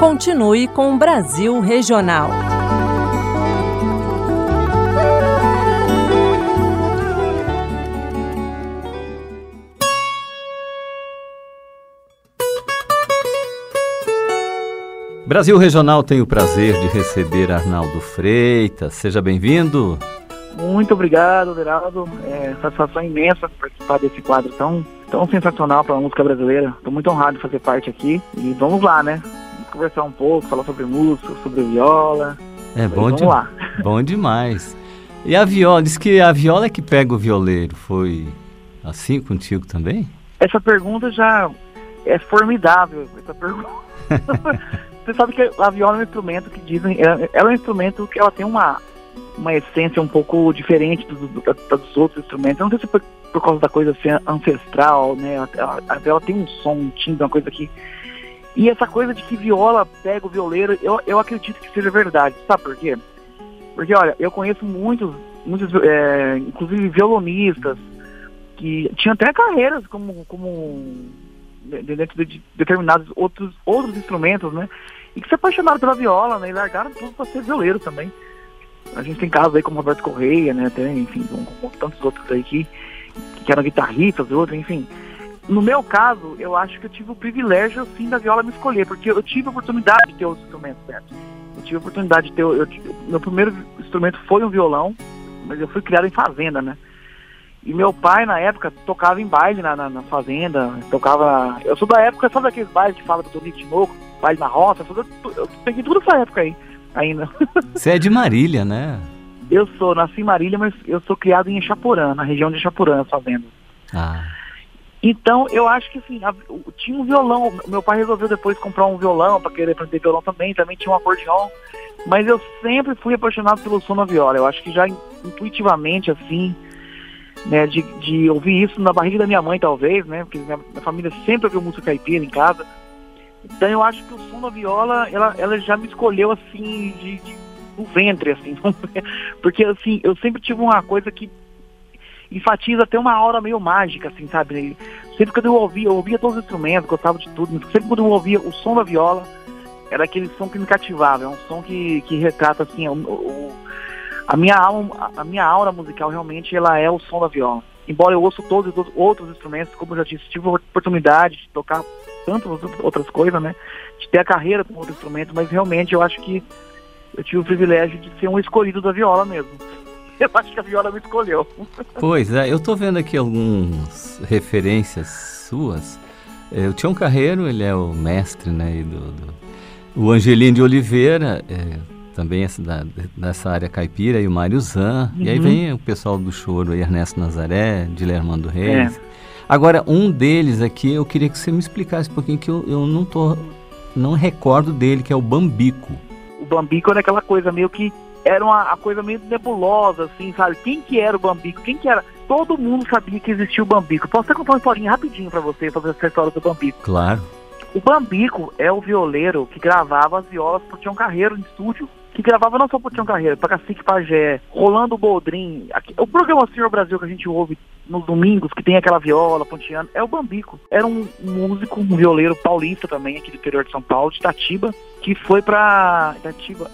Continue com o Brasil Regional. Brasil Regional tem o prazer de receber Arnaldo Freitas. Seja bem-vindo. Muito obrigado, Geraldo. Satisfação imensa participar desse quadro tão sensacional para a música brasileira. Estou muito honrado de fazer parte aqui. E vamos lá, né? Vamos conversar um pouco, falar sobre música, sobre viola. Vamos lá. Bom demais. E a viola? Diz que a viola é que pega o violeiro. Foi assim contigo também? Essa pergunta já é formidável. Essa pergunta. Você sabe que a viola é um instrumento que dizem... Ela é um instrumento que ela tem uma essência um pouco diferente dos outros instrumentos. Eu não sei se por causa da coisa assim, ancestral, né? A viola tem um som, um timbre, uma coisa que... E essa coisa de que viola pega o violeiro, eu acredito que seja verdade. Sabe por quê? Porque, olha, eu conheço muitos inclusive violonistas, que tinham até carreiras como dentro de determinados outros instrumentos, né? E que se apaixonaram pela viola, né? E largaram tudo para ser violeiro também. A gente tem casos aí como Roberto Correia, né? Até, enfim, com tantos outros aí que eram guitarristas, outros, enfim. No meu caso, eu acho que eu tive o privilégio, assim, da viola me escolher, porque eu tive a oportunidade de ter os instrumentos, certo? Eu tive a oportunidade de ter... meu primeiro instrumento foi um violão, mas eu fui criado em fazenda, né? E meu pai, na época, tocava em baile na fazenda, tocava... Eu sou da época, sabe daqueles bailes que fala do Toninho Tinoco, baile na roça, eu peguei tudo essa época aí, ainda. Você é de Marília, né? Eu nasci em Marília, mas eu sou criado em Echaporã, na região de Echaporã, fazenda. Então, eu acho que, assim, tinha um violão, meu pai resolveu depois comprar um violão, para querer aprender violão também tinha um acordeão, mas eu sempre fui apaixonado pelo som da viola. Eu acho que já intuitivamente, assim... né, de ouvir isso na barriga da minha mãe, talvez, né, porque minha família sempre ouviu música caipira em casa. Então eu acho que o som da viola, ela já me escolheu, assim, do ventre, assim, porque, assim, eu sempre tive uma coisa que enfatiza até uma aura meio mágica, assim, sabe, sempre que eu ouvia todos os instrumentos, gostava de tudo, mas sempre quando eu ouvia o som da viola, era aquele som que me cativava, é um som que retrata, assim, a minha aura musical realmente ela é o som da viola. Embora eu ouço todos os outros instrumentos, como eu já disse, tive a oportunidade de tocar tantas outras coisas, né? De ter a carreira com outro instrumento, mas realmente eu acho que eu tive o privilégio de ser um escolhido da viola mesmo. Eu acho que a viola me escolheu. Pois é, eu tô vendo aqui algumas referências suas. O Tião Carreiro, ele é o mestre, né? O Angelino de Oliveira... também dessa área caipira, e o Mário Zan, e aí vem o pessoal do choro, aí, Ernesto Nazaré, Dilermando Reis. Agora, um deles aqui, eu queria que você me explicasse um pouquinho, que eu não recordo dele, que é o Bambico. O Bambico era aquela coisa meio que, era uma coisa meio nebulosa, assim, sabe? Quem que era o Bambico? Quem que era? Todo mundo sabia que existia o Bambico. Posso até contar uma historinha rapidinho pra você, sobre essa história do Bambico? Claro. O Bambico é o violeiro que gravava as violas pro Tião Carreiro em estúdio. Que gravava não só pro Tião Carreiro, pra Cacique Pajé, Rolando Boldrin. O programa Senhor Brasil que a gente ouve nos domingos, que tem aquela viola pontiana, é o Bambico. Era um músico, um violeiro paulista também, aqui do interior de São Paulo, de Itatiba, que foi pra... Itaciba,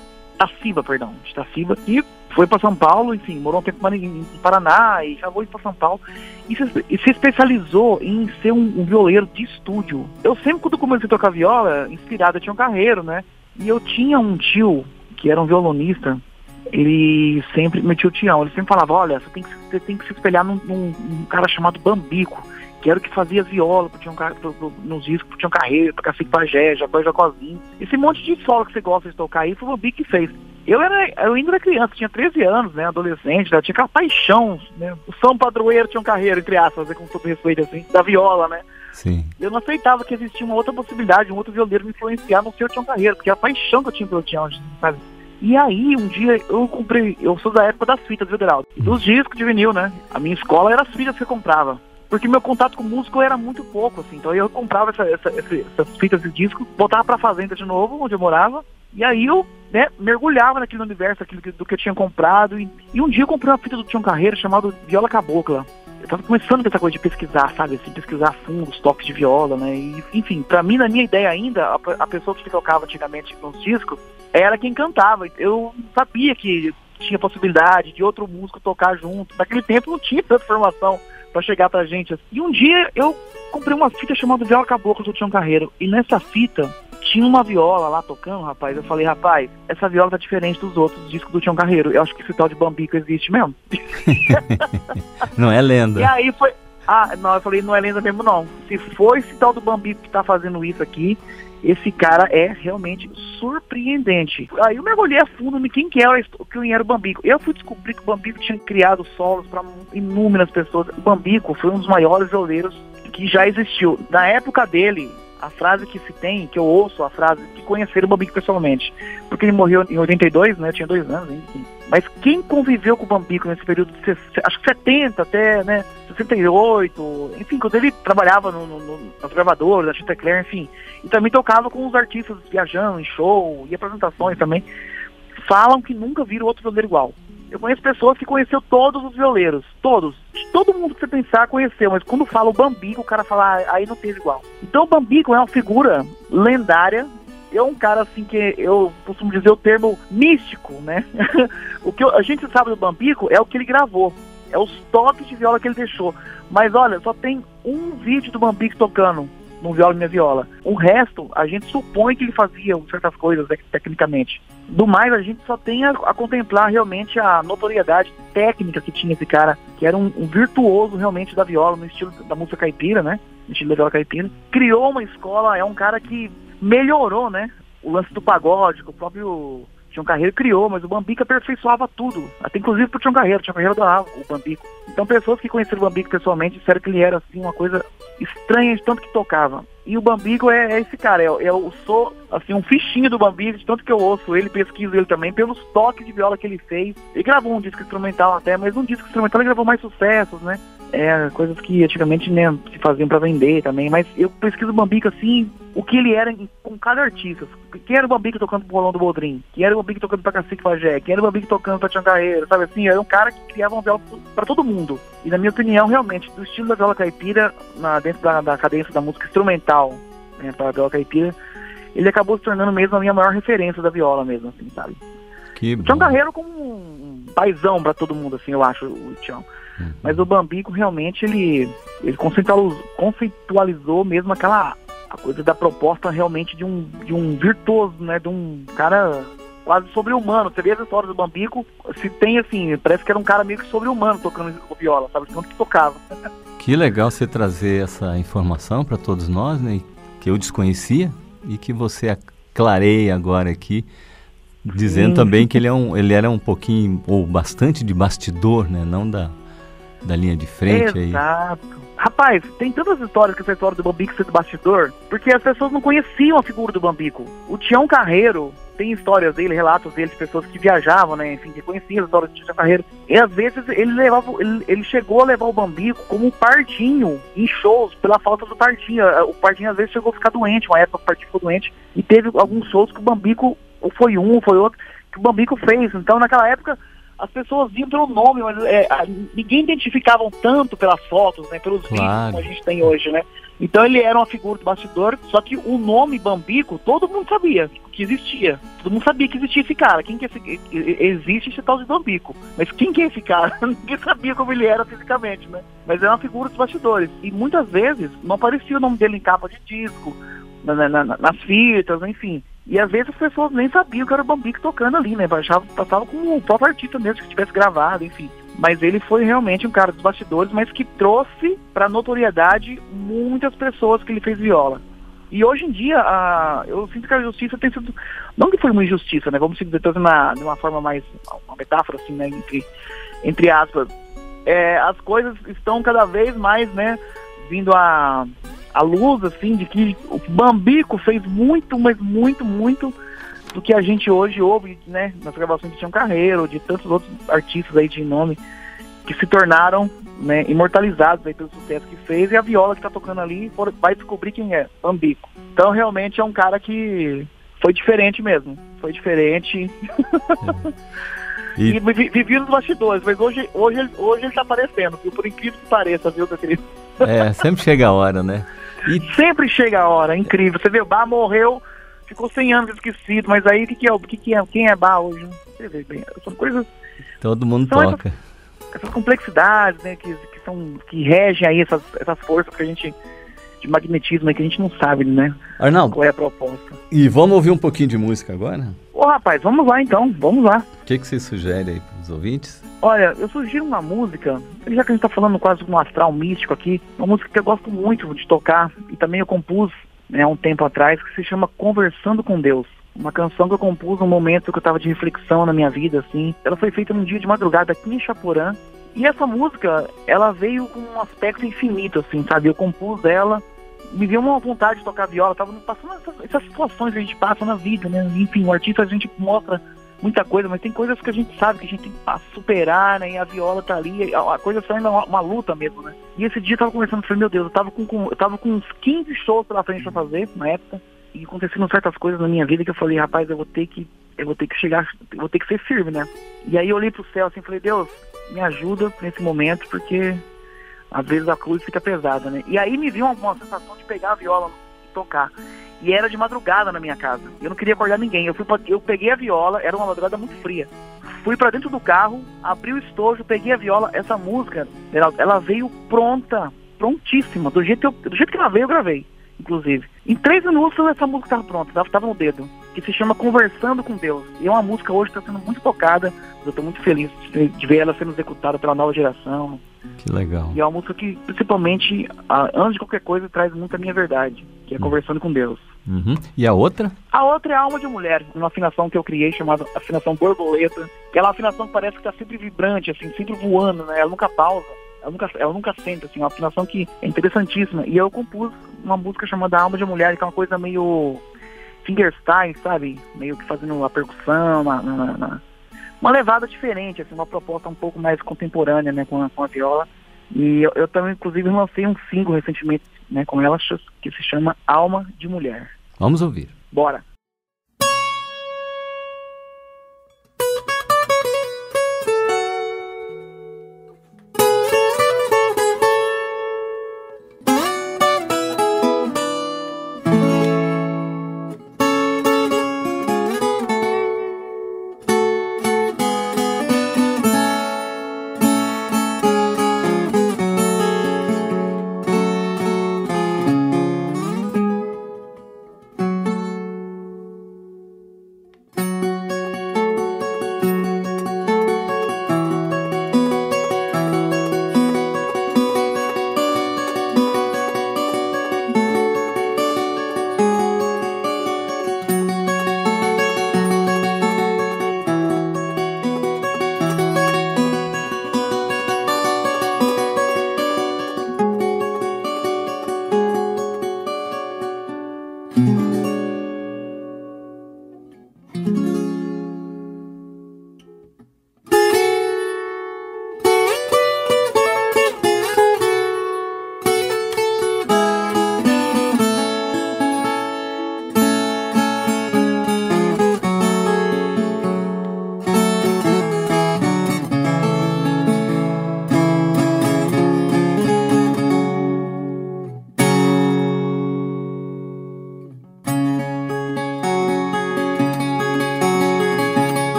e foi pra São Paulo, enfim, morou um tempo em Paraná, e já foi pra São Paulo, e se especializou em ser um violeiro de estúdio. Eu sempre, quando comecei a tocar viola, inspirado, eu tinha um carreiro, né? E eu tinha um tio, que era um violonista, meu tio Tião, ele sempre falava, olha, você tem que se espelhar num cara chamado Bambico, que era o que fazia viola nos discos pro Tião Carreiro, pra Cacique Pajé, Jacozinho. Esse monte de solo que você gosta de tocar aí, foi o Bambico que fez. Eu ainda era criança, tinha 13 anos, né, adolescente, tinha aquela paixão, né, o São Padroeiro Tião Carreiro, entre aspas, com todo respeito, assim, da viola, né. Sim. Eu não aceitava que existia uma outra possibilidade, um outro violeiro me influenciar no seu Tião Carreiro, porque a paixão que eu tinha pelo Tião, sabe? E aí, um dia, eu sou da época das fitas, viu, Geraldo? Dos discos de vinil, né? A minha escola era as fitas que eu comprava. Porque meu contato com músico era muito pouco, assim. Então eu comprava essas fitas de disco, voltava pra fazenda de novo, onde eu morava, e aí eu, né, mergulhava naquele universo do que eu tinha comprado. E um dia eu comprei uma fita do Tião Carreiro chamada Viola Cabocla. eu tava começando com essa coisa de pesquisar, sabe, assim, pesquisar a fundo os toques de viola, né, e, enfim, pra mim, na minha ideia ainda, a pessoa que tocava antigamente nos discos era quem cantava. Eu sabia que tinha possibilidade de outro músico tocar junto. Naquele tempo não tinha tanta informação pra chegar pra gente. E um dia eu comprei uma fita chamada Viola Caboclo do Tião Carreiro, e nessa fita tinha uma viola lá tocando, rapaz. Eu falei, rapaz, essa viola tá diferente dos outros discos do Tião Carreiro. Eu acho que esse tal de Bambico existe mesmo. Não é lenda. E aí foi... não, eu falei, não é lenda mesmo não. Se for esse tal do Bambico que tá fazendo isso aqui, esse cara é realmente surpreendente. Aí eu mergulhei a fundo em quem era o Bambico. Eu fui descobrir que o Bambico tinha criado solos para inúmeras pessoas. O Bambico foi um dos maiores violeiros que já existiu. Na época dele, a frase que se tem, que eu ouço a frase, que conheceram o Bambico pessoalmente, porque ele morreu em 82, né, eu tinha 2 anos, enfim. Mas quem conviveu com o Bambico nesse período de, acho que 70 até, né, 68, enfim, quando ele trabalhava nas gravadoras, na Chantecler, enfim, e também tocava com os artistas viajando em show e apresentações também, falam que nunca viram outro violeiro igual. Eu conheço pessoas que conheceu todos os violeiros, todos. Todo mundo que você pensar conheceu, mas quando fala o Bambico, o cara fala, aí não teve igual. Então o Bambico é uma figura lendária, é um cara assim que eu costumo dizer o termo místico, né? O que a gente sabe do Bambico é o que ele gravou, é os toques de viola que ele deixou. Mas olha, só tem um vídeo do Bambico tocando no Viola Minha Viola. O resto, a gente supõe que ele fazia certas coisas tecnicamente. Do mais, a gente só tem a contemplar realmente a notoriedade técnica que tinha esse cara, que era um virtuoso realmente da viola, no estilo da música caipira, né? No estilo da viola caipira. Criou uma escola, é um cara que melhorou, né? O lance do pagode, que o próprio Tião Carreiro criou, mas o Bambico aperfeiçoava tudo. Até inclusive pro Tião Carreiro adorava o Bambico. Então pessoas que conheceram o Bambico pessoalmente disseram que ele era assim uma coisa estranha de tanto que tocava. E o Bambico é esse cara, eu sou assim um fichinho do Bambico, de tanto que eu ouço ele, pesquiso ele também, pelos toques de viola que ele fez. Ele gravou um disco instrumental até, mas um disco instrumental ele gravou mais sucessos, né? Coisas que antigamente nem se faziam pra vender também, mas eu pesquiso o Bambico assim, o que ele era com cada artista. Quem era o Bambico tocando pro Rolão do Bodrim? Quem era o Bambico tocando pra Cacique Pajé? Quem era o Bambico tocando pra Tião Carreiro? Sabe assim, era um cara que criava uma viola pra todo mundo. E na minha opinião, realmente, do estilo da viola caipira, dentro da cadência da música instrumental, né, pra viola caipira, ele acabou se tornando mesmo a minha maior referência da viola mesmo, assim, sabe? O Tião Carreiro como um paizão pra todo mundo, assim, eu acho, o Tião. Mas o Bambico, realmente, ele conceitualizou mesmo a coisa da proposta realmente de um virtuoso, né, de um cara quase sobre-humano. Você vê as histórias do Bambico, se tem assim, parece que era um cara meio que sobre-humano tocando viola, sabe, tanto que tocava. Que legal você trazer essa informação para todos nós, né, que eu desconhecia e que você clareia agora aqui, dizendo também que ele era um pouquinho, ou bastante de bastidor, né, não da linha de frente. Exato. Aí. Rapaz, tem tantas histórias que essa história do Bambico ser do bastidor, porque as pessoas não conheciam a figura do Bambico. O Tião Carreiro tem histórias dele, relatos dele, de pessoas que viajavam, né, enfim, que conheciam as histórias do Tião Carreiro. E às vezes ele chegou a levar o Bambico como um pardinho em shows, pela falta do pardinho. O pardinho às vezes chegou a ficar doente, uma época o pardinho ficou doente, e teve alguns shows que o Bambico, ou foi outro, que o Bambico fez. Então naquela época as pessoas viam pelo nome, mas ninguém identificavam tanto pelas fotos, né, pelos vídeos como a gente tem hoje, né? Então ele era uma figura do bastidor, só que o nome Bambico, todo mundo sabia que existia. Todo mundo sabia que existia esse cara. Quem que é existe esse tal de Bambico. Mas quem que é esse cara? Ninguém sabia como ele era fisicamente, né? Mas era uma figura dos bastidores. E muitas vezes não aparecia o nome dele em capa de disco, nas fitas, enfim. E às vezes as pessoas nem sabiam que era o Bambico tocando ali, né? Passava como o próprio artista mesmo que tivesse gravado, enfim. Mas ele foi realmente um cara dos bastidores, mas que trouxe para notoriedade muitas pessoas que ele fez viola. E hoje em dia, eu sinto que a justiça tem sido... Não que foi uma injustiça, né? Vamos dizer de uma forma mais... Uma metáfora, assim, né? Entre aspas. As coisas estão cada vez mais, né? Vindo à luz, assim, de que o Bambico fez muito, mas muito, muito do que a gente hoje ouve, né, nas gravações de Tião Carreiro, de tantos outros artistas aí de nome, que se tornaram, né, imortalizados aí pelo sucesso que fez, e a viola que tá tocando ali vai descobrir quem é, Bambico. Então realmente é um cara que foi diferente mesmo, foi diferente. E vivia nos bastidores, mas hoje ele tá aparecendo, viu? Por incrível que pareça, viu, meu querido? Sempre chega a hora, né? Sempre chega a hora, incrível. Você vê, o Bach morreu, ficou 100 anos esquecido, mas aí quem é Bach hoje? Você vê bem, são coisas... Todo mundo toca. Essas complexidades, né, que regem aí essas forças que a gente... de magnetismo aí que a gente não sabe, né? Arnaldo, qual é a proposta. E vamos ouvir um pouquinho de música agora? Ô, rapaz, vamos lá então, vamos lá. O que você sugere aí para os ouvintes? Olha, eu sugiro uma música, já que a gente tá falando quase de um astral místico aqui, uma música que eu gosto muito de tocar, e também eu compus, né, há um tempo atrás, que se chama Conversando com Deus. Uma canção que eu compus num momento que eu tava de reflexão na minha vida, assim. Ela foi feita num dia de madrugada aqui em Chaporã. E essa música, ela veio com um aspecto infinito, assim, sabe? Eu compus ela, me veio uma vontade de tocar viola, tava passando essas situações que a gente passa na vida, né? Enfim, o artista, a gente mostra muita coisa, mas tem coisas que a gente sabe que a gente tem que superar, né? E a viola tá ali, a coisa só ainda é uma luta mesmo, né? E esse dia eu tava conversando, falei, meu Deus, eu tava com uns 15 shows pela frente pra fazer, na época, e aconteceram certas coisas na minha vida que eu falei, rapaz, eu vou ter que ser firme, né? E aí eu olhei pro céu assim, falei, Deus, me ajuda nesse momento, porque às vezes a cruz fica pesada, né? E aí me viu uma sensação de pegar a viola e tocar. E era de madrugada na minha casa. Eu não queria acordar ninguém. Eu peguei a viola, era uma madrugada muito fria. Fui pra dentro do carro, abri o estojo, peguei a viola. Essa música, ela veio prontíssima. Do jeito que ela veio, eu gravei, inclusive. Em 3 minutos essa música estava pronta, estava no dedo. Que se chama Conversando com Deus. E é uma música hoje que está sendo muito tocada. Eu estou muito feliz de ver ela sendo executada pela nova geração. Que legal. E é uma música que, principalmente, antes de qualquer coisa, traz muito a minha verdade, que é Conversando com Deus. Uhum. E a outra? A outra é a Alma de Mulher, uma afinação que eu criei chamada afinação borboleta, que é uma afinação que parece que está sempre vibrante, assim, sempre voando, né? Ela nunca pausa, ela nunca senta, assim, uma afinação que é interessantíssima. E eu compus uma música chamada Alma de Mulher, que é uma coisa meio fingerstyle, sabe? Meio que fazendo a percussão, uma levada diferente, assim, uma proposta um pouco mais contemporânea, né, com a viola. E eu também, inclusive, lancei um single recentemente, né, com ela, que se chama Alma de Mulher. Vamos ouvir. Bora!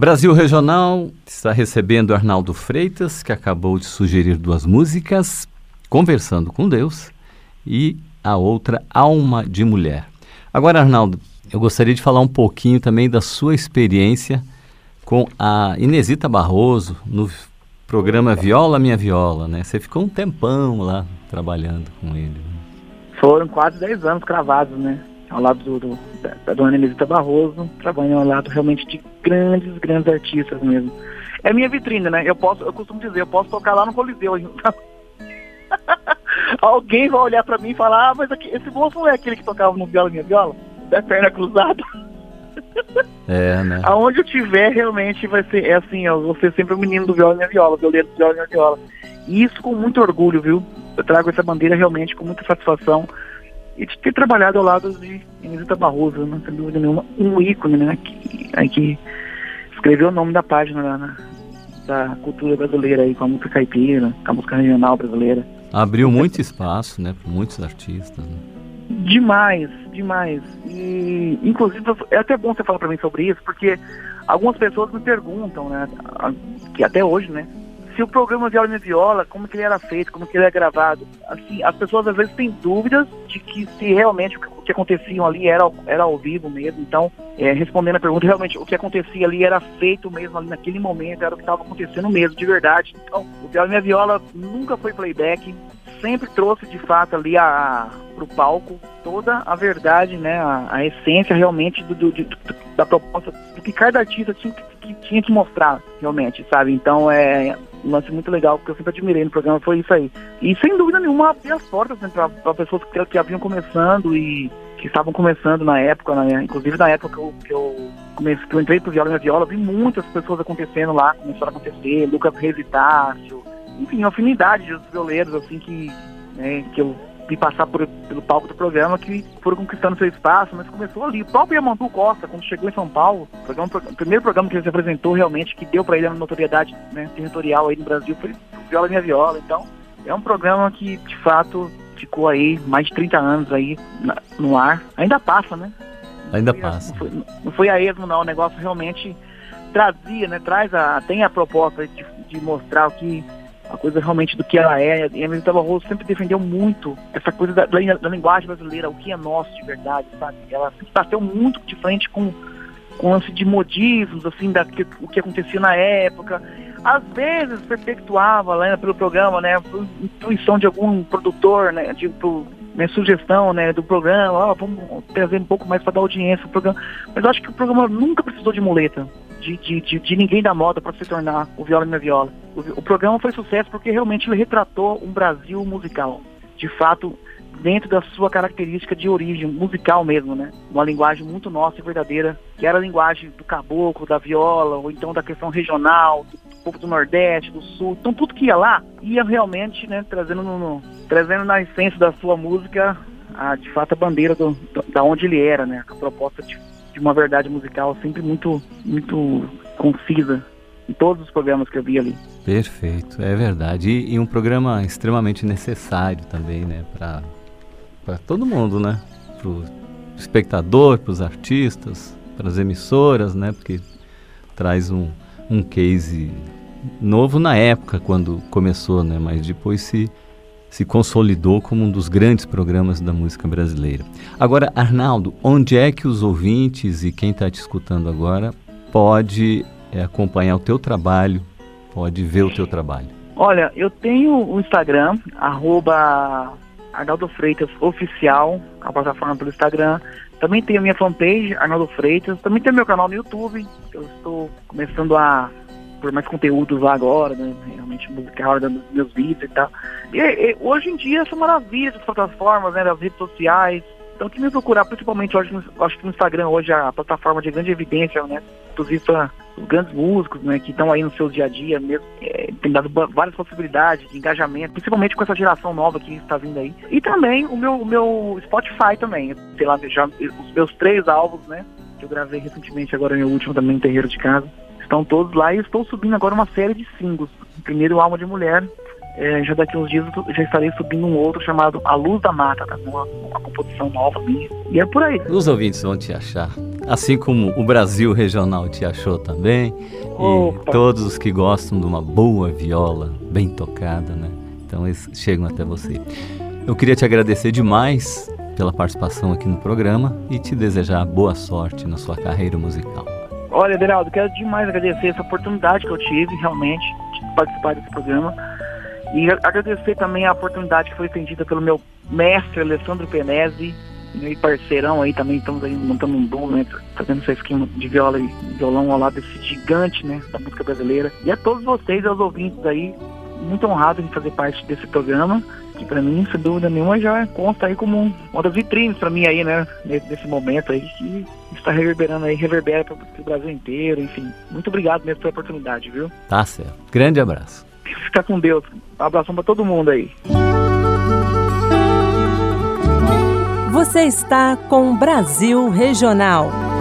Brasil Regional está recebendo Arnaldo Freitas, que acabou de sugerir 2 músicas, Conversando com Deus e a outra, Alma de Mulher. Agora, Arnaldo, eu gostaria de falar um pouquinho também da sua experiência com a Inesita Barroso no programa Viola Minha Viola, né? Você ficou um tempão lá trabalhando com ele. Foram quase 10 anos cravados, né? Ao lado da dona Inesita Barroso, trabalhando ao lado realmente de grandes artistas mesmo. É minha vitrine, né? Eu costumo dizer, eu posso tocar lá no Coliseu. Então... Alguém vai olhar pra mim e falar, mas esse moço não é aquele que tocava no Viola Minha Viola? Da perna cruzada. Né? Aonde eu tiver, realmente vai ser, assim, eu vou ser sempre o menino do Viola Minha Viola, o violeiro do Viola Minha Viola. E isso com muito orgulho, viu? Eu trago essa bandeira realmente com muita satisfação. E de ter trabalhado ao lado de Inesita Barroso, não tem dúvida nenhuma, um ícone, né? Que escreveu o nome da página da cultura brasileira aí, com a música caipira, com a música regional brasileira. Abriu muito espaço, né, para muitos artistas, né? Demais. E, inclusive, é até bom você falar para mim sobre isso, porque algumas pessoas me perguntam, né, que até hoje, né, se o programa Viola Minha Viola, como que ele era feito, como que ele é gravado. Assim, as pessoas às vezes têm dúvidas de que se realmente o que acontecia ali era ao vivo mesmo. Então, respondendo a pergunta, realmente o que acontecia ali era feito mesmo ali naquele momento, era o que estava acontecendo mesmo, de verdade. Então, o Viola Minha Viola nunca foi playback, sempre trouxe de fato ali pro palco toda a verdade, né, a essência realmente da proposta, do que cada artista tinha que mostrar realmente, sabe? Então um lance muito legal, porque eu sempre admirei no programa, foi isso aí. E sem dúvida nenhuma abrir as portas, né, para pessoas que haviam começando e que estavam começando na época, né? Inclusive na época que eu entrei pro Viola Minha Viola, vi muitas pessoas acontecendo lá, começaram a acontecer, Lucas Reis e Tássio, enfim, uma afinidade dos violeiros, assim, que eu vi passar pelo palco do programa, que foram conquistando seu espaço, mas começou ali. O próprio Yamandu Costa, quando chegou em São Paulo, o primeiro programa que ele se apresentou realmente, que deu para ele uma notoriedade, né, territorial aí no Brasil, foi o Viola Minha Viola. Então, é um programa que, de fato, ficou aí mais de 30 anos aí no ar. Ainda passa, né? Ainda passa. Não foi a esmo, não. O negócio realmente trazia, né? Tem a proposta de mostrar a coisa realmente do que ela é. E a Inesita Barroso sempre defendeu muito essa coisa da linguagem brasileira, o que é nosso de verdade, sabe? Ela sempre bateu muito de frente com lance de modismos, assim, o que acontecia na época. Às vezes perpetuava lá, né, pelo programa, né, por intuição de algum produtor, né, sugestão, né, do programa, vamos trazer um pouco mais para dar audiência ao programa. Mas eu acho que o programa nunca precisou de muleta, de ninguém da moda para se tornar o Viola Minha Viola. O programa foi sucesso porque realmente ele retratou um Brasil musical, de fato, dentro da sua característica de origem musical mesmo, né? Uma linguagem muito nossa e verdadeira, que era a linguagem do caboclo, da viola, ou então da questão regional, do povo do Nordeste, do Sul. Então tudo que ia lá, ia realmente, né, trazendo na essência da sua música, de fato, a bandeira da onde ele era, né? A proposta de uma verdade musical sempre muito, muito concisa em todos os programas que eu vi ali. Perfeito, é verdade. E um programa extremamente necessário também, né? Para todo mundo, né? Para o espectador, para os artistas, para as emissoras, né? Porque traz um case novo na época, quando começou, né? Mas depois se consolidou como um dos grandes programas da música brasileira. Agora, Arnaldo, onde é que os ouvintes e quem está te escutando agora pode acompanhar o teu trabalho, pode ver o teu trabalho? Olha, eu tenho o Instagram, @Arnaldo Freitas Oficial, a plataforma pelo Instagram. Também tenho a minha fanpage, Arnaldo Freitas. Também tenho meu canal no YouTube. Eu estou começando a pôr mais conteúdos lá agora, né? Realmente musical, dando meus vídeos e tal. E hoje em dia, essa maravilha das plataformas, né? Das redes sociais. Então, quem me procurar, principalmente, hoje, acho que no Instagram hoje é a plataforma de grande evidência, né? Inclusive para os grandes músicos, né? Que estão aí no seu dia a dia mesmo. Tem dado várias possibilidades de engajamento, principalmente com essa geração nova que está vindo aí. E também o meu Spotify também. Sei lá, já os meus 3 álbuns, né? Que eu gravei recentemente, agora meu último também, Terreiro de Casa. Estão todos lá e estou subindo agora uma série de singles. O primeiro, Alma de Mulher. Já daqui uns dias eu já estarei subindo um outro chamado A Luz da Mata, tá? Uma composição nova minha. E é por aí. Os ouvintes vão te achar assim como o Brasil Regional te achou também. Opa. E todos os que gostam de uma boa viola bem tocada, né? Então eles chegam até você. Eu queria te agradecer demais pela participação aqui no programa e te desejar boa sorte na sua carreira musical. Olha, Everaldo, quero demais agradecer essa oportunidade que eu tive, realmente, de participar desse programa. E agradecer também a oportunidade que foi estendida pelo meu mestre, Alessandro Penese, meu parceirão aí também, estamos aí montando um duo, né, fazendo esse esquema de viola e violão ao lado desse gigante, né, da música brasileira. E a todos vocês, aos ouvintes aí, muito honrado em fazer parte desse programa, que para mim, sem dúvida nenhuma, já consta aí como uma das vitrines para mim aí, né, nesse momento aí, que está reverberando aí, reverbera para o Brasil inteiro, enfim. Muito obrigado mesmo pela oportunidade, viu? Tá certo. Grande abraço. Fica com Deus. Um abração para todo mundo aí. Você está com Brasil Regional.